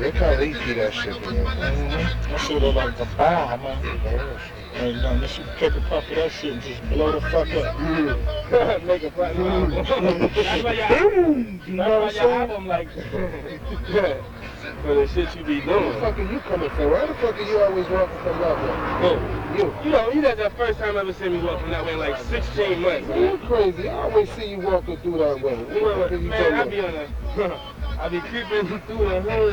They probably eat that shit, man. That shit look like a bomb, man. Ain't nothing. This shit pick a puff of that shit and just blow the fuck up. Make a platinum album. That's why your album like for the shit you be Where doing. the fuck are you coming from? Why the fuck are you always walking from that way? You know, that's the first time I ever seen me walking that way in like 16 months. Man, you're crazy. I always see you walking through that way. What the fuck are you Man, I talking be about? I be creeping through the hood.